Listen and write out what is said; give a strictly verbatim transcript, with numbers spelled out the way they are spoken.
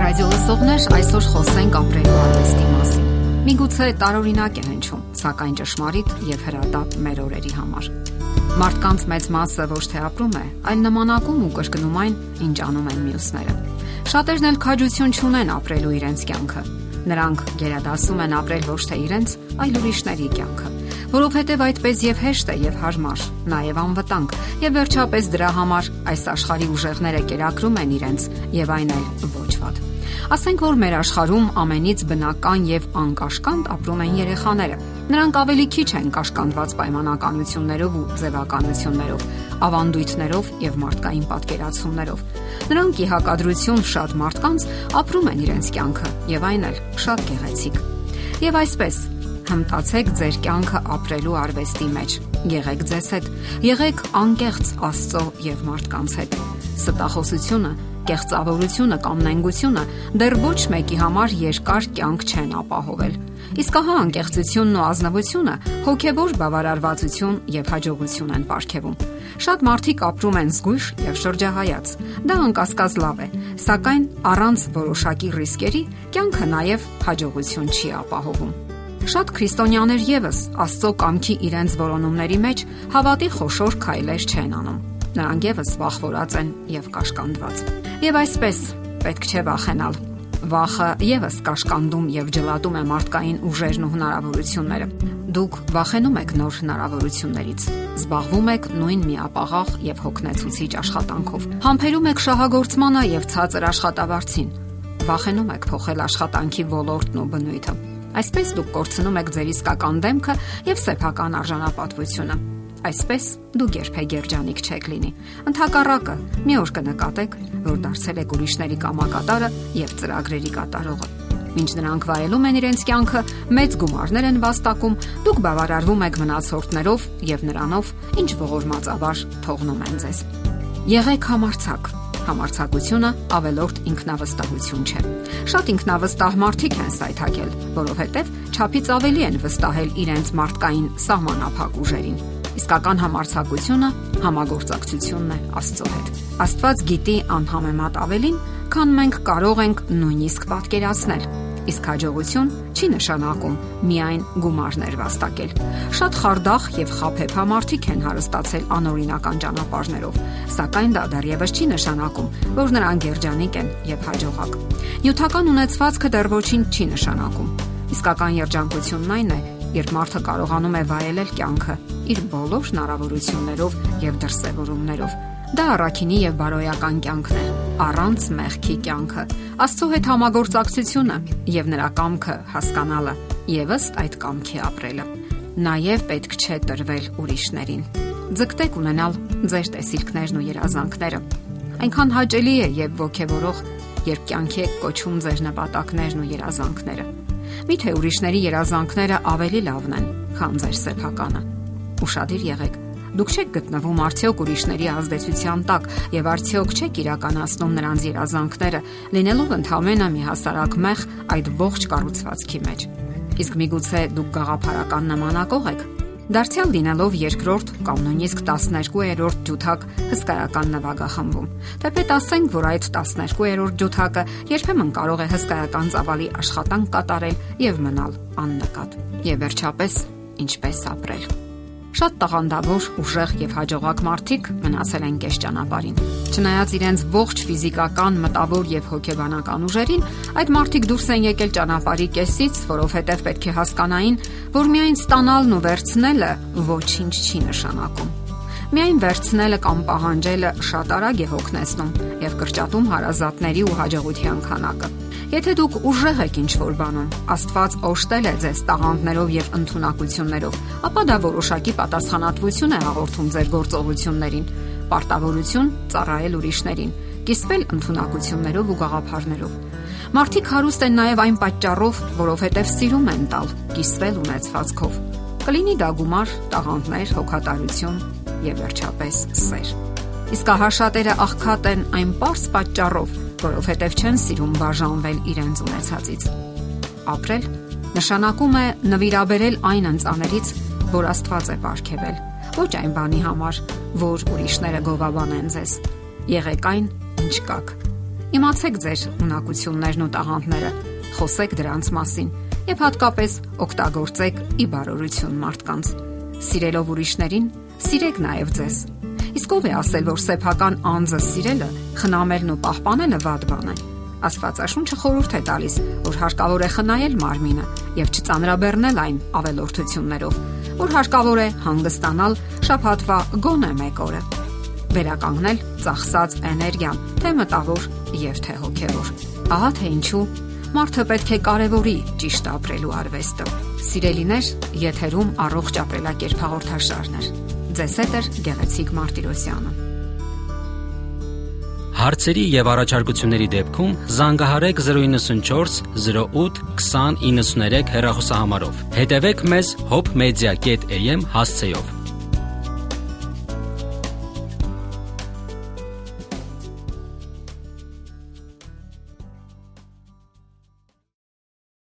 Ռադիո լսողներ, այսօր խոսենք ապրելու արվեստի մասին։ Միգուցե տարօրինակ է հնչում, սակայն ճշմարիտ եւ հրատապ մեր օրերի համար։ Մարդկանց մեծ մասը ոչ թե ապրում է, այլ նմանակում ու կրկնում այն, ինչ անում են մյուսները։ Շատերն էլ քաջություն չունեն ապրելու իրենց կյանքը։ Նրանք գերադասում են ապրել ոչ թե իրենց, այլ ուրիշների կյանքը, որովհետև այդպես եւ հեշտ է եւ հարմար, նաեւ անվտանգ, եւ վերջապես դրա համար այս աշխարհի ուժեղները կերակրում են իրենց եւ այն էլ ոչ վատ։ Ասենք որ մեր աշխարհում ամենից բնական եւ անկաշկանդ ապրում են երեխաները։ Նրանք ավելի քիչ են կաշկանդված պայմանականություններով ու ձևականություններով, ավանդույթներով եւ մարդկային պատկերացումներով։ Նրանք ի հակադրություն շատ մարդկանց ապրում են իրենց կյանքը եւ այն էլ շատ գեղեցիկ։ Եվ այսպես հմտացեք ձեր կյանքը ապրելու արվեստի մեջ։ Եղեք ձեզ հետ, եղեք անկեղծ Աստծո եւ մարդկանց հետ։ Ստախոսությունը, կեղծավորությունը կամ նենգությունը դեռ ոչ մեկի համար երկար կյանք չեն ապահովել։ Իսկ ահա անկեղծությունն ու ազնվությունը հոգեվոր բավարարվածություն եւ հաջողություն են պարգևում։ Շատ մարդիկ ապրում են զգույշ եւ շրջահայաց։ Դա անկասկած լավ է, սակայն առանց որոշակի ռիսկերի կյանքը նաեւ հաջողություն չի ապահովում։ Շատ քրիստոնյաներ եւս Աստծո կամքի իրենց որոնումների մեջ հավատի խոշոր քայլեր չեն անում։ Նրանք եւս վախվորած են եւ կաշկանդված։ Եվ այսպես պետք չէ վախենալ։ Վախը եւս կաշկանդում եւ ջլատում է մարդկային ուժերն ու հնարավորությունները։ Դուք վախենում եք նոր հնարավորություններից, զբաղվում եք նույն միապաղաղ եւ հոգնեցուցիչ աշխատանքով, համբերում եք շահագործմանը եւ ցածր աշխատավարձին, վախենում եք փոխել աշխատանքի ոլորտն ու բնույթը։ Այսպես դուք կորցնում եք ձեր իսկական դեմքը եւ սեփական արժանապատվությունը։ Այսպես դուք երբեք երջանիկ չեք լինի։ Ընդհակառակը, մի օր կնկատեք, որ դարձել եք ուրիշների կամակատարը եւ ծրագրերի կատարողը։ Մինչ նրանք վայելում են իրենց կյանքը, մեծ գումարներ են վաստակում, դուք բավարարվում եք մնացորդներով եւ նրանով, ինչ ողորմածաբար թողնում են ձեզ։ Եղեք համարձակ։ Համարձակությունը ավելորդ ինքնավստահություն չէ։ Շատ ինքնավստահ մարդիկ են սայթաքել, որովհետև չափից ավելի են վստահել իրենց մարդկային սահմանափակ ուժերին։ Իսկական համարձակությունը համագործակցությունն է Աստծո հետ։ Աստված գիտի անհամեմատ ավելին, քան մենք կարող ենք նույնիսկ պատկերացնել։ Իսկ հաջողություն չի նշանակում միայն գումարներ վաստակել։ Շատ խարդախ եւ խաբեբա մարդիկ են հարստացել անօրինական ճանապարհներով, սակայն դա դեռևս չի նշանակում, որ նրանք երջանիկ են եւ հաջողակ։ Նյութական ունեցվածքը դեռ ոչինչ չի նշանակում։ Իսկական երջանկությունն այն է, երբ մարդը կարողանում է վայելել կյանքը իր բոլոր հնարավորություններով եւ դրսեւորումներով։ Դա առաքինի եւ բարոյական կյանքն է, առանց մեղքի կյանքը, Աստծո հետ համագործակցությունը եւ նրա կամքը հասկանալը եւ ըստ այդ կամքի ապրելը։ Նաեւ պետք չէ տրվել ուրիշներին։ Ձգտեք ունենալ ձեր տեսիլքներն ու երազանքները։ Այնքան հաճելի է եւ ոգեվորող, երբ կյանքի եք կոչում ձեր նպատակներն ու երազանքները։ Միթե ուրիշների երազանքները ավելի լավն են, քան ձեր սեփականը։ Ուշադիր եղեք։ Դուք չեք գտնվում արդյոք ուրիշների ազդեցության տակ եւ արդյոք չեք իրականացնում նրանց երազանքները, լինելով ընդհանրապես մի հասարակ մեղ այդ ողջ կառուցվածքի մեջ։ Իսկ միգուցե դուք գաղափարական նմանակող եք, դարձյալ լինելով երկրորդ կամ նույնիսկ տասներկուերորդ ջութակ հսկայական նվագախմբում։ Թեպետ ասենք, որ այդ տասներկուերորդ ջութակը երբեմն կարող է հսկայական ծավալի աշխատանք կատարել եւ մնալ աննկատ։ Եվ վերջապես, ինչպես ապրել։ Շատ տաղանդավոր, ուժեղ եւ հաջողակ մարդիկ մնացել են կես ճանապարհին։ Չնայած իրենց ողջ ֆիզիկական, մտավոր եւ հոգեբանական ուժերին, այդ մարդիկ դուրս են եկել ճանապարհի կեսից, որովհետեւ պետք է հասկանային, որ միայն ստանալն ու վերցնելը ոչինչ չի նշանակում։ Միայն վերցնելը կամ պահանջելը շատ արագ է հոգնեցնում եւ կրճատում հարազատների ու հաջողության քանակը։ Եթե դուք ուժեղ եք ինչ-որ բանում, Աստված օժտել է ձեզ տաղանդներով եւ ընդունակություններով, ապա դա որոշակի պատասխանատվություն է հաղորդում ձեր գործողություններին, պարտավորություն ծառայել ուրիշներին, կիսվել ընդունակություններով ու գաղափարներով։ Մարդիկ հարուստ են նաեւ այն պատճառով, որովհետեւ սիրում են տալ, կիսվել ունեցվածքով։ Կլինի դա գումար, տաղանդներ, հոգատարություն եւ վերջապես սեր։ Իսկ ահա շատերը աղքատ են այն պարզ պատճառով, որովհետև չեն սիրում բաժանվել իրենց ունեցածից։ Ապրել նշանակում է նվիրաբերել այն ընծաներից, որ Աստված է պարգևել, ոչ այն բանի համար, որ ուրիշները գովաբանեն ձեզ։ Եղեք այն, ինչ կաք։ Իմացեք ձեր ունակություններն ու տաղանդները, խոսեք դրանց մասին եւ հատկապես օգտագործեք ի բարօրություն մարդկանց։ Սիրելով ուրիշներին, սիրեք նաեւ ձեզ։ Իսկ ով է ասել, որ սեփական անձը սիրելը, խնամելն ու պահպանելը վատ բան է։ Աստվածաշունչը խորհուրդ է տալիս, որ հարկավոր է խնայել մարմինը եւ չծանրաբեռնել այն ավելորդություններով, որ հարկավոր է հանգստանալ շաբաթվա գոնե մեկ օրը, վերականգնել ծախսած էներգիան, թե մտավոր եւ թե հոգեվոր։ Ահա թե ինչու մարդը պետք է կարևորի ճիշտ ապրելու արվեստը։ Սիրելիներ, եթերում առողջ ապրելակերպ հաղորդաշարն է։ Ձեզ հետ է Գեղեցիկ Մարտիրոսյանը։ Հարցերի եւ առաջարկությունների դեպքում զանգահարեք զրո նոյն չորս զրո ութ քսան իննսուն երեք հեռախոսահամարով։ Հետևեք մեզ hope media dot a m հասցեով։